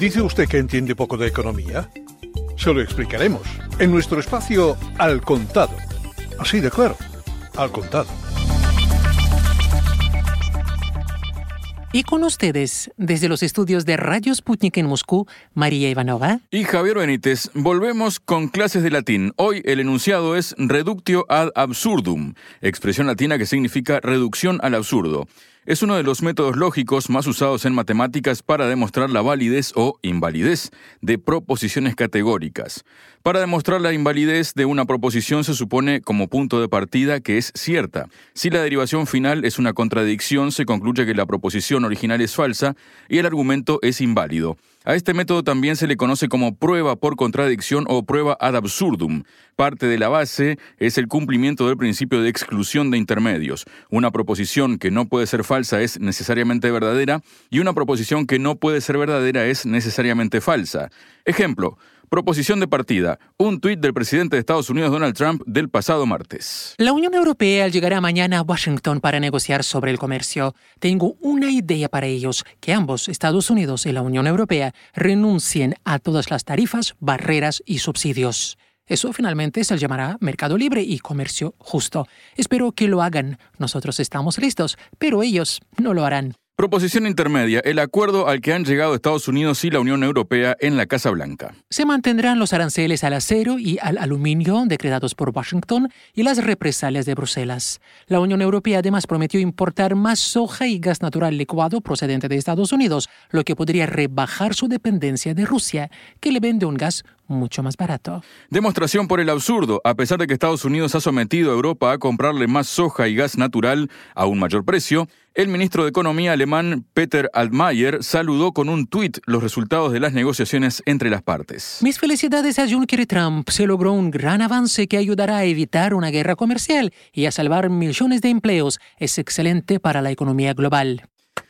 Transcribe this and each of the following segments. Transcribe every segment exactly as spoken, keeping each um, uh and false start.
¿Dice usted que entiende poco de economía? Se lo explicaremos en nuestro espacio Al Contado. Así de claro, Al Contado. Y con ustedes, desde los estudios de Radio Sputnik en Moscú, María Ivanova y Javier Benítez, volvemos con clases de latín. Hoy el enunciado es reductio ad absurdum, expresión latina que significa reducción al absurdo. Es uno de los métodos lógicos más usados en matemáticas para demostrar la validez o invalidez de proposiciones categóricas. Para demostrar la invalidez de una proposición se supone como punto de partida que es cierta. Si la derivación final es una contradicción, se concluye que la proposición original es falsa y el argumento es inválido. A este método también se le conoce como prueba por contradicción o prueba ad absurdum. Parte de la base es el cumplimiento del principio de exclusión de intermedios. Una proposición que no puede ser falsa es necesariamente verdadera y una proposición que no puede ser verdadera es necesariamente falsa. Ejemplo, proposición de partida, un tuit del presidente de Estados Unidos Donald Trump del pasado martes. La Unión Europea llegará mañana a Washington para negociar sobre el comercio. Tengo una idea para ellos, que ambos, Estados Unidos y la Unión Europea, renuncien a todas las tarifas, barreras y subsidios. Eso finalmente se llamará mercado libre y comercio justo. Espero que lo hagan. Nosotros estamos listos, pero ellos no lo harán. Proposición intermedia, el acuerdo al que han llegado Estados Unidos y la Unión Europea en la Casa Blanca. Se mantendrán los aranceles al acero y al aluminio decretados por Washington y las represalias de Bruselas. La Unión Europea además prometió importar más soja y gas natural licuado procedente de Estados Unidos, lo que podría rebajar su dependencia de Rusia, que le vende un gas mucho más barato. Demostración por el absurdo. A pesar de que Estados Unidos ha sometido a Europa a comprarle más soja y gas natural a un mayor precio, el ministro de Economía alemán Peter Altmaier saludó con un tuit los resultados de las negociaciones entre las partes. Mis felicidades a Juncker y Trump. Se logró un gran avance que ayudará a evitar una guerra comercial y a salvar millones de empleos. Es excelente para la economía global.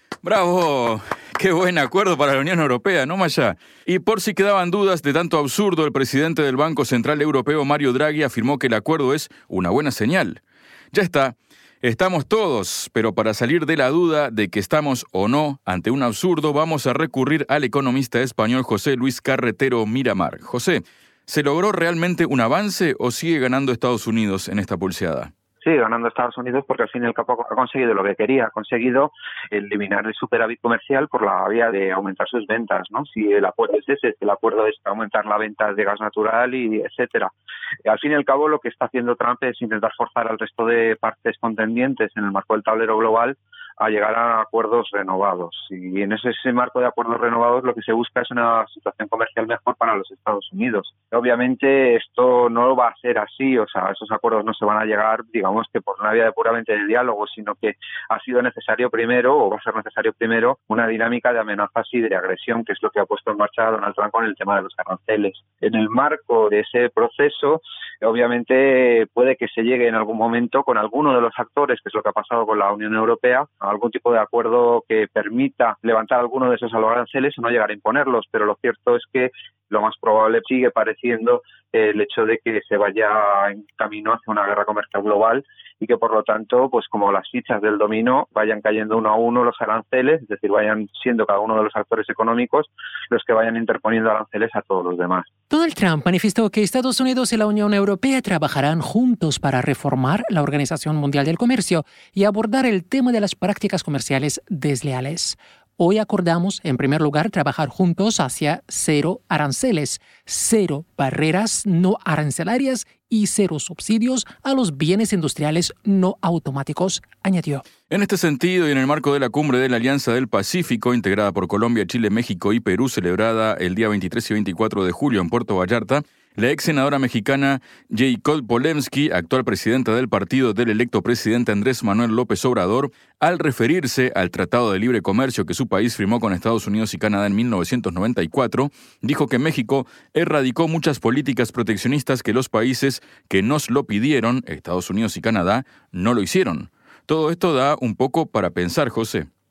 ¡Bravo! ¡Qué buen acuerdo para la Unión Europea, no más allá! Y por si quedaban dudas de tanto absurdo, el presidente del Banco Central Europeo, Mario Draghi, afirmó que el acuerdo es una buena señal. Ya está. Estamos todos, pero para salir de la duda de que estamos o no ante un absurdo, vamos a recurrir al economista español José Luis Carretero Miramar. José, ¿se logró realmente un avance o sigue ganando Estados Unidos en esta pulseada? Sí, ganando Estados Unidos porque al fin y al cabo ha conseguido lo que quería, ha conseguido eliminar el superávit comercial por la vía de aumentar sus ventas, ¿no? Si el acuerdo es ese, el acuerdo es aumentar la venta de gas natural y etcétera. Al fin y al cabo lo que está haciendo Trump es intentar forzar al resto de partes contendientes en el marco del tablero global a llegar a acuerdos renovados. Y en ese, ese marco de acuerdos renovados lo que se busca es una situación comercial mejor para los Estados Unidos. Obviamente esto no va a ser así, o sea, esos acuerdos no se van a llegar, digamos que por una vía de puramente de diálogo, sino que ha sido necesario primero, o va a ser necesario primero, una dinámica de amenazas y de agresión, que es lo que ha puesto en marcha Donald Trump con el tema de los aranceles. En el marco de ese proceso, obviamente puede que se llegue en algún momento con alguno de los actores, que es lo que ha pasado con la Unión Europea, a algún tipo de acuerdo que permita levantar alguno de esos aranceles o no llegar a imponerlos, pero lo cierto es que lo más probable sigue pareciendo el hecho de que se vaya en camino hacia una guerra comercial global y que por lo tanto, pues como las fichas del dominó, vayan cayendo uno a uno los aranceles, es decir, vayan siendo cada uno de los actores económicos los que vayan interponiendo aranceles a todos los demás. Donald Trump manifestó que Estados Unidos y la Unión Europea trabajarán juntos para reformar la Organización Mundial del Comercio y abordar el tema de las prácticas comerciales desleales. Hoy acordamos, en primer lugar, trabajar juntos hacia cero aranceles, cero barreras no arancelarias y cero subsidios a los bienes industriales no automáticos, añadió. En este sentido, y en el marco de la cumbre de la Alianza del Pacífico, integrada por Colombia, Chile, México y Perú, celebrada el día veintitrés y veinticuatro de julio en Puerto Vallarta, la ex senadora mexicana Jacob Polemski, actual presidenta del partido del electo presidente Andrés Manuel López Obrador, al referirse al Tratado de Libre Comercio que su país firmó con Estados Unidos y Canadá en mil novecientos noventa y cuatro, dijo que México erradicó muchas políticas proteccionistas que los países que nos lo pidieron, Estados Unidos y Canadá, no lo hicieron. Todo esto da un poco para pensar, José.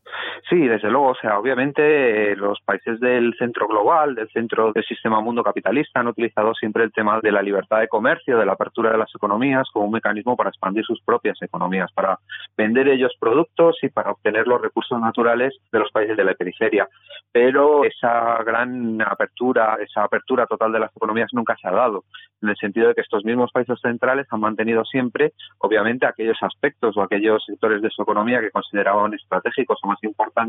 Sí, desde luego. O sea, obviamente eh, los países del centro global, del centro del sistema mundo capitalista, han utilizado siempre el tema de la libertad de comercio, de la apertura de las economías, como un mecanismo para expandir sus propias economías, para vender ellos productos y para obtener los recursos naturales de los países de la periferia. Pero esa gran apertura, esa apertura total de las economías nunca se ha dado, en el sentido de que estos mismos países centrales han mantenido siempre, obviamente, aquellos aspectos o aquellos sectores de su economía que consideraban estratégicos o más importantes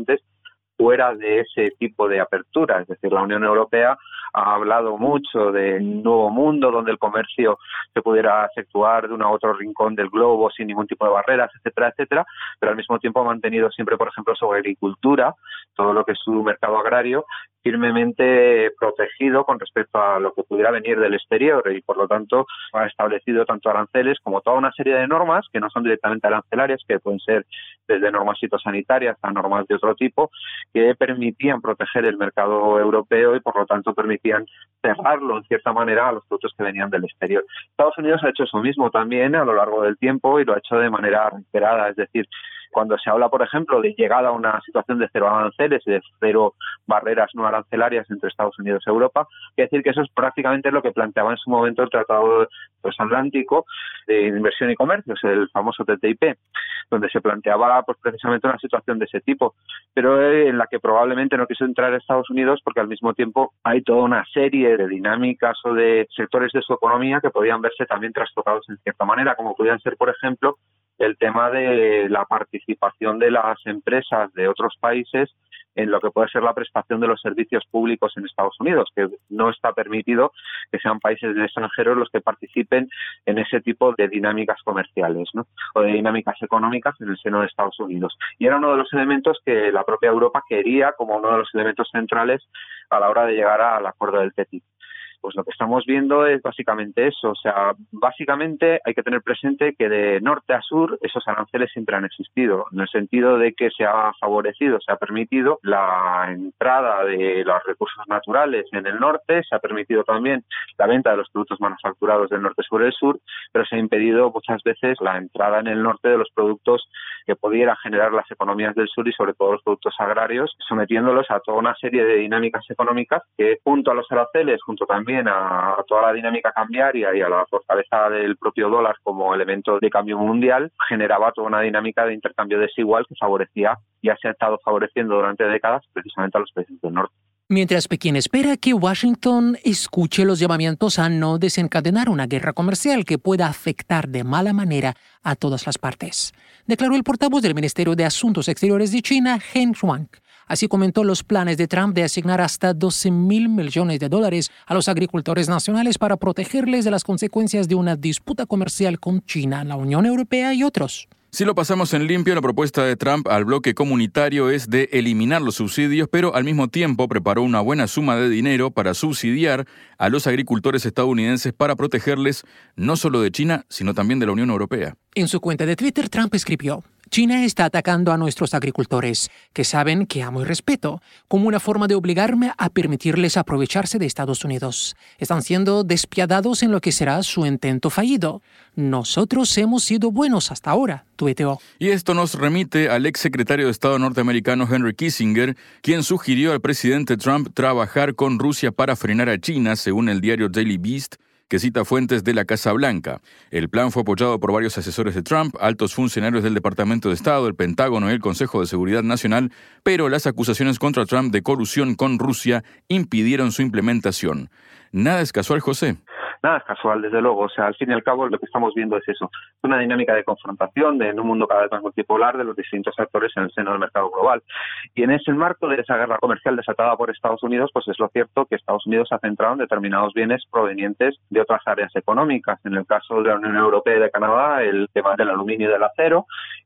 fuera de ese tipo de apertura. Es decir, la Unión Europea ha hablado mucho del nuevo mundo donde el comercio se pudiera efectuar de un a otro rincón del globo sin ningún tipo de barreras, etcétera, etcétera, pero al mismo tiempo ha mantenido siempre, por ejemplo, su agricultura, todo lo que es su mercado agrario, firmemente protegido con respecto a lo que pudiera venir del exterior y, por lo tanto, ha establecido tanto aranceles como toda una serie de normas que no son directamente arancelarias, que pueden ser desde normas fitosanitarias a normas de otro tipo, que permitían proteger el mercado europeo y, por lo tanto, permitían cerrarlo, en cierta manera, a los productos que venían del exterior. Estados Unidos ha hecho eso mismo también a lo largo del tiempo y lo ha hecho de manera reiterada, es decir, cuando se habla, por ejemplo, de llegada a una situación de cero aranceles y de cero barreras no arancelarias entre Estados Unidos y Europa, quiere decir que eso es prácticamente lo que planteaba en su momento el Tratado Transatlántico de Inversión y Comercio, el famoso T T I P, donde se planteaba pues precisamente una situación de ese tipo, pero en la que probablemente no quiso entrar Estados Unidos porque al mismo tiempo hay toda una serie de dinámicas o de sectores de su economía que podían verse también trastocados en cierta manera, como podían ser, por ejemplo, el tema de la participación de las empresas de otros países en lo que puede ser la prestación de los servicios públicos en Estados Unidos, que no está permitido que sean países extranjeros los que participen en ese tipo de dinámicas comerciales, ¿no? O de dinámicas económicas en el seno de Estados Unidos. Y era uno de los elementos que la propia Europa quería como uno de los elementos centrales a la hora de llegar al acuerdo del T T I P. Pues lo que estamos viendo es básicamente eso. O sea, básicamente hay que tener presente que de norte a sur esos aranceles siempre han existido, en el sentido de que se ha favorecido, se ha permitido la entrada de los recursos naturales en el norte, se ha permitido también la venta de los productos manufacturados del norte sobre el sur, pero se ha impedido muchas veces la entrada en el norte de los productos que pudiera generar las economías del sur y sobre todo los productos agrarios, sometiéndolos a toda una serie de dinámicas económicas que, junto a los aranceles, junto también a toda la dinámica cambiaria y a la fortaleza del propio dólar como elemento de cambio mundial, generaba toda una dinámica de intercambio desigual que favorecía, ya se ha estado favoreciendo durante décadas, precisamente a los países del norte. Mientras Pekín espera que Washington escuche los llamamientos a no desencadenar una guerra comercial que pueda afectar de mala manera a todas las partes, declaró el portavoz del Ministerio de Asuntos Exteriores de China, Geng Shuang. Así comentó los planes de Trump de asignar hasta doce mil millones de dólares a los agricultores nacionales para protegerles de las consecuencias de una disputa comercial con China, la Unión Europea y otros. Si lo pasamos en limpio, la propuesta de Trump al bloque comunitario es de eliminar los subsidios, pero al mismo tiempo preparó una buena suma de dinero para subsidiar a los agricultores estadounidenses para protegerles no solo de China, sino también de la Unión Europea. En su cuenta de Twitter, Trump escribió: China está atacando a nuestros agricultores, que saben que amo y respeto, como una forma de obligarme a permitirles aprovecharse de Estados Unidos. Están siendo despiadados en lo que será su intento fallido. Nosotros hemos sido buenos hasta ahora, tuiteó. Y esto nos remite al ex secretario de Estado norteamericano Henry Kissinger, quien sugirió al presidente Trump trabajar con Rusia para frenar a China, según el diario Daily Beast, que cita fuentes de la Casa Blanca. El plan fue apoyado por varios asesores de Trump, altos funcionarios del Departamento de Estado, el Pentágono y el Consejo de Seguridad Nacional, pero las acusaciones contra Trump de colusión con Rusia impidieron su implementación. Nada es casual, José. Nada es casual, desde luego. O sea, al fin y al cabo lo que estamos viendo es eso, una dinámica de confrontación de, en un mundo cada vez más multipolar de los distintos actores en el seno del mercado global. Y en ese marco de esa guerra comercial desatada por Estados Unidos, pues es lo cierto que Estados Unidos ha centrado en determinados bienes provenientes de otras áreas económicas. En el caso de la Unión Europea y de Canadá, el tema del aluminio y del acero,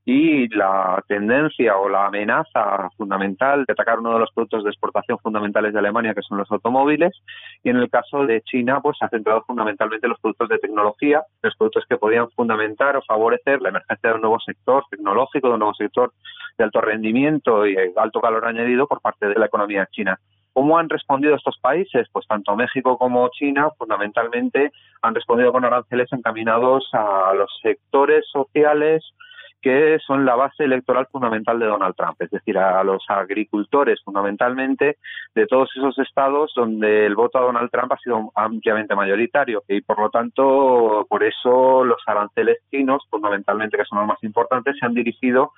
y la tendencia o la amenaza fundamental de atacar uno de los productos de exportación fundamentales de Alemania, que son los automóviles. Y en el caso de China, pues se ha centrado fundamentalmente fundamentalmente los productos de tecnología, los productos que podían fundamentar o favorecer la emergencia de un nuevo sector tecnológico, de un nuevo sector de alto rendimiento y alto valor añadido por parte de la economía china. ¿Cómo han respondido estos países? Pues tanto México como China fundamentalmente han respondido con aranceles encaminados a los sectores sociales que son la base electoral fundamental de Donald Trump, es decir, a los agricultores fundamentalmente de todos esos estados donde el voto a Donald Trump ha sido ampliamente mayoritario y por lo tanto por eso los aranceles chinos fundamentalmente, que son los más importantes, se han dirigido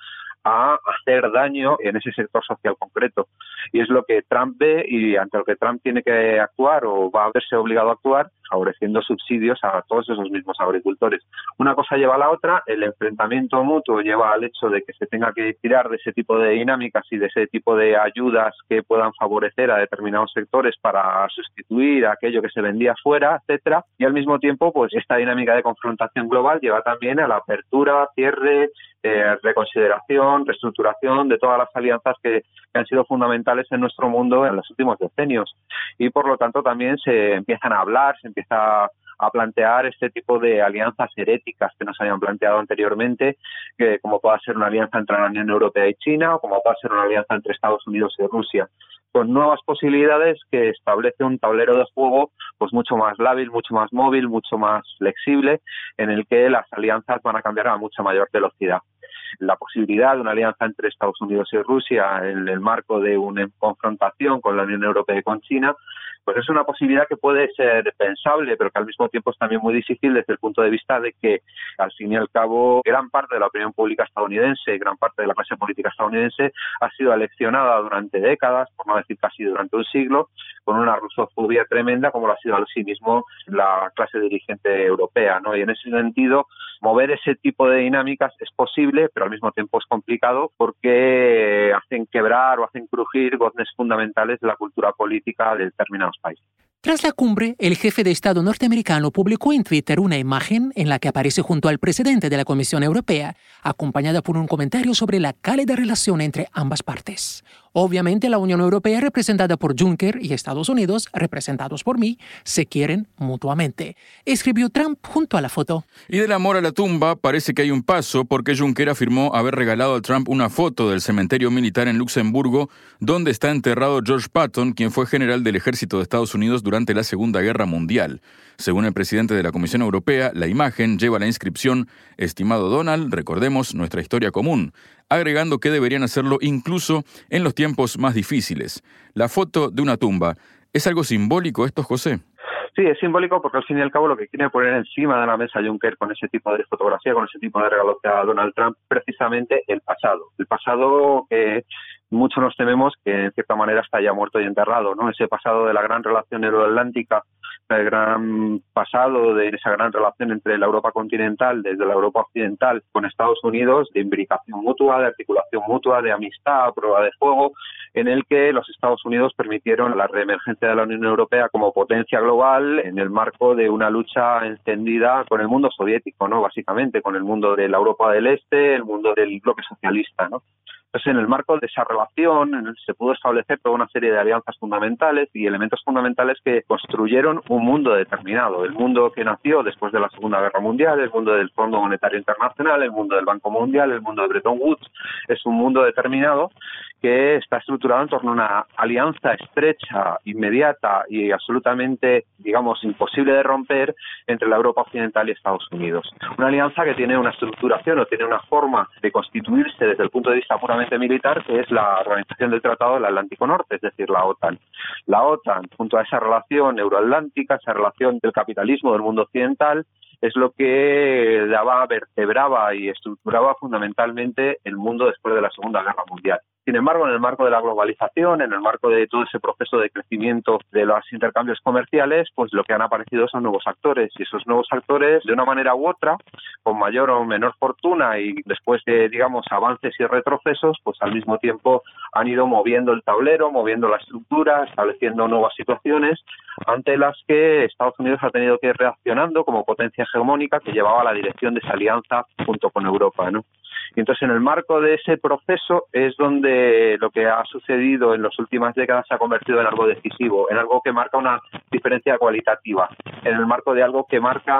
a hacer daño en ese sector social concreto. Y es lo que Trump ve y ante lo que Trump tiene que actuar o va a verse obligado a actuar, favoreciendo subsidios a todos esos mismos agricultores. Una cosa lleva a la otra, el enfrentamiento mutuo lleva al hecho de que se tenga que tirar de ese tipo de dinámicas y de ese tipo de ayudas que puedan favorecer a determinados sectores para sustituir a aquello que se vendía fuera, etcétera. Y al mismo tiempo, pues esta dinámica de confrontación global lleva también a la apertura, cierre, eh, reconsideración, reestructuración de todas las alianzas que, que han sido fundamentales en nuestro mundo en los últimos decenios. Y por lo tanto también se empiezan a hablar, se empieza a plantear este tipo de alianzas heréticas que no se habían planteado anteriormente, que como pueda ser una alianza entre la Unión Europea y China o como pueda ser una alianza entre Estados Unidos y Rusia, con nuevas posibilidades que establece un tablero de juego pues mucho más lábil, mucho más móvil, mucho más flexible, en el que las alianzas van a cambiar a mucha mayor velocidad. La posibilidad de una alianza entre Estados Unidos y Rusia en el marco de una confrontación con la Unión Europea y con China, pues es una posibilidad que puede ser pensable, pero que al mismo tiempo es también muy difícil desde el punto de vista de que, al fin y al cabo, gran parte de la opinión pública estadounidense, gran parte de la clase política estadounidense ha sido aleccionada durante décadas, por no decir casi durante un siglo, con una rusofobia tremenda, como lo ha sido asimismo la clase dirigente europea, ¿no? Y en ese sentido, mover ese tipo de dinámicas es posible, pero al mismo tiempo es complicado porque hacen quebrar o hacen crujir goznes fundamentales de la cultura política de determinados países. Tras la cumbre, el jefe de Estado norteamericano publicó en Twitter una imagen en la que aparece junto al presidente de la Comisión Europea, acompañada por un comentario sobre la cálida relación entre ambas partes. Obviamente, la Unión Europea, representada por Juncker, y Estados Unidos, representados por mí, se quieren mutuamente, escribió Trump junto a la foto. Y del amor a la tumba parece que hay un paso, porque Juncker afirmó haber regalado a Trump una foto del cementerio militar en Luxemburgo, donde está enterrado George Patton, quien fue general del ejército de Estados Unidos durante la Segunda Guerra Mundial. Según el presidente de la Comisión Europea, la imagen lleva la inscripción «Estimado Donald, recordemos nuestra historia común», agregando que deberían hacerlo incluso en los tiempos más difíciles. La foto de una tumba, ¿es algo simbólico esto, José? Sí, es simbólico porque al fin y al cabo lo que quiere poner encima de la mesa Juncker con ese tipo de fotografía, con ese tipo de regalo que a Donald Trump, precisamente el pasado. El pasado que muchos nos tememos que en cierta manera está ya muerto y enterrado, ¿no? Ese pasado de la gran relación euroatlántica, el gran pasado de esa gran relación entre la Europa continental, desde la Europa occidental, con Estados Unidos, de imbricación mutua, de articulación mutua, de amistad, prueba de fuego, en el que los Estados Unidos permitieron la reemergencia de la Unión Europea como potencia global en el marco de una lucha encendida con el mundo soviético, ¿no? Básicamente, con el mundo de la Europa del Este, el mundo del bloque socialista, ¿no? Entonces, en el marco de esa relación se pudo establecer toda una serie de alianzas fundamentales y elementos fundamentales que construyeron un mundo determinado. El mundo que nació después de la Segunda Guerra Mundial, el mundo del Fondo Monetario Internacional, el mundo del Banco Mundial, el mundo de Bretton Woods, es un mundo determinado que está estructurado en torno a una alianza estrecha, inmediata y absolutamente, digamos, imposible de romper entre la Europa occidental y Estados Unidos. Una alianza que tiene una estructuración o tiene una forma de constituirse desde el punto de vista puramente militar, que es la Organización del Tratado del Atlántico Norte, es decir, la OTAN. La OTAN, junto a esa relación euroatlántica, esa relación del capitalismo del mundo occidental, es lo que daba, vertebraba y estructuraba fundamentalmente el mundo después de la Segunda Guerra Mundial. Sin embargo, en el marco de la globalización, en el marco de todo ese proceso de crecimiento de los intercambios comerciales, pues lo que han aparecido son nuevos actores. Y esos nuevos actores, de una manera u otra, con mayor o menor fortuna y después de, digamos, avances y retrocesos, pues al mismo tiempo han ido moviendo el tablero, moviendo la estructura, estableciendo nuevas situaciones ante las que Estados Unidos ha tenido que ir reaccionando como potencia hegemónica que llevaba la dirección de esa alianza junto con Europa, ¿no? Y entonces, en el marco de ese proceso es donde lo que ha sucedido en las últimas décadas se ha convertido en algo decisivo, en algo que marca una diferencia cualitativa, en el marco de algo que marca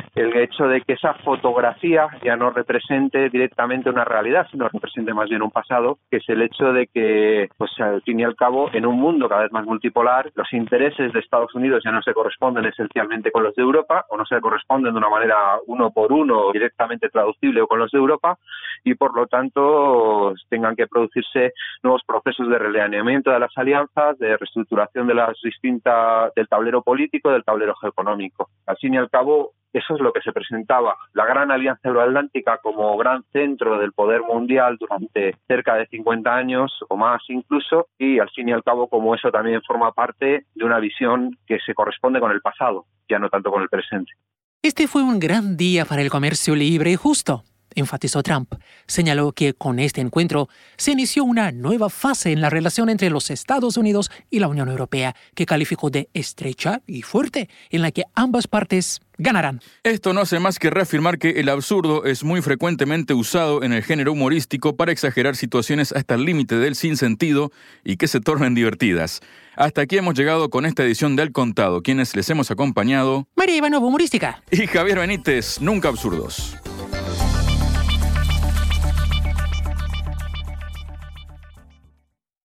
el hecho de que esa fotografía ya no represente directamente una realidad, sino represente más bien un pasado, que es el hecho de que, pues al fin y al cabo, en un mundo cada vez más multipolar, los intereses de Estados Unidos ya no se corresponden esencialmente con los de Europa, o no se corresponden de una manera uno por uno directamente traducible o con los de Europa, y por lo tanto tengan que producirse nuevos procesos de realineamiento de las alianzas, de reestructuración de las distintas del tablero político, del tablero geoeconómico. Al fin y al cabo, eso es lo que se presentaba. La gran alianza euroatlántica como gran centro del poder mundial durante cerca de cincuenta años o más incluso, y al fin y al cabo como eso también forma parte de una visión que se corresponde con el pasado, ya no tanto con el presente. Este fue un gran día para el comercio libre y justo, enfatizó Trump. Señaló que con este encuentro se inició una nueva fase en la relación entre los Estados Unidos y la Unión Europea, que calificó de estrecha y fuerte, en la que ambas partes ganarán. Esto no hace más que reafirmar que el absurdo es muy frecuentemente usado en el género humorístico para exagerar situaciones hasta el límite del sinsentido y que se tornen divertidas. Hasta aquí hemos llegado con esta edición de Al Contado, quienes les hemos acompañado María Ivanova, humorística. Y Javier Benítez, nunca absurdos.